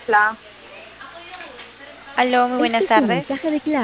Hola, Aló, muy Este buenas es tu tardes. mensaje de clave.